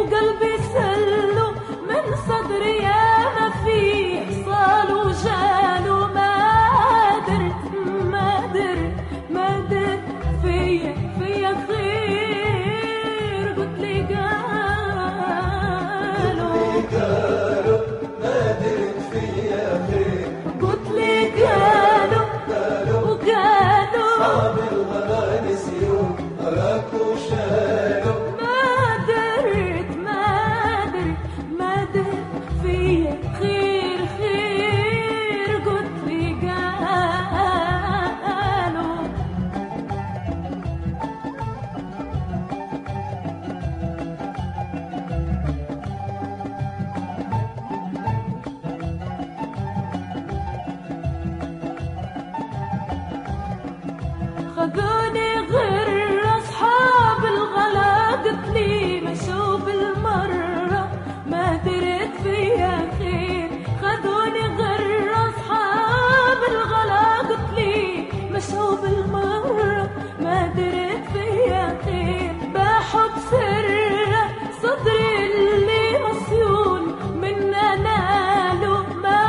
قلبي سلو من صدري يا ما فيه صال وجال وما درت ما درت ما درت فيا خير قلت لي قالوا ما درت فيا خير قلت لي قالوا وقالوا صعب الغلا نسيون أراك وشالوا ما درت فيا خير قلت لي قالوا خذوني غير أصحاب الغلا قلت لي مشوا بالمرة ما درت فيا خير خذوني غير أصحاب الغلا قلت لي مشوا بالمرة ما درت فيا خير بحب سره صدري اللي مصيون من ناله ما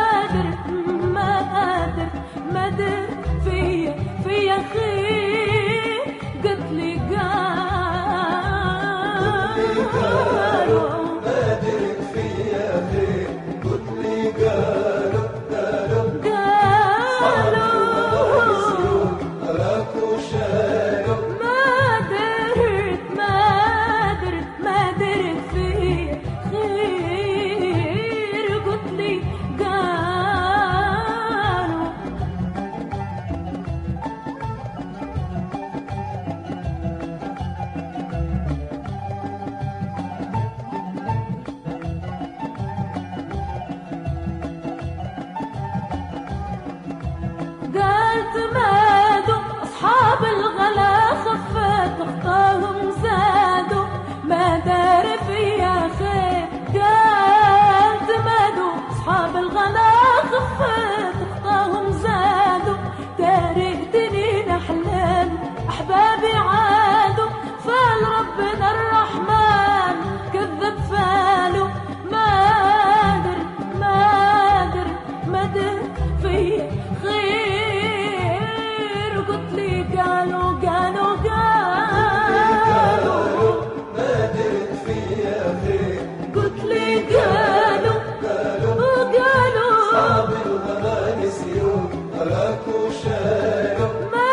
درت فيا خير قلت لي قالوا ما درت فيا خير قلت لي قالوا أراك وشالوا ما درت فيا خير قلت لي قالوا قالت مادوا أصحاب الغلا خفت أخطاهم زادوا ما دار فيا خير قالت مادوا أصحاب الغلا خفت أخطاهم زادوا تاركتني نحلم أحبابي عادوا فال ربنا الرحمن كذب فاله ما درت فيا خير قلت لي قالوا ما درت فيا خير قلت لي قالوا صعب الغلا نسيون أراك وشالوا ما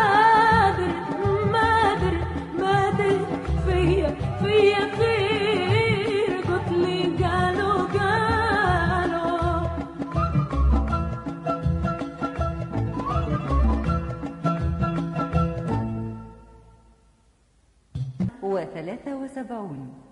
درت فيا خير قلت لي قالوا و73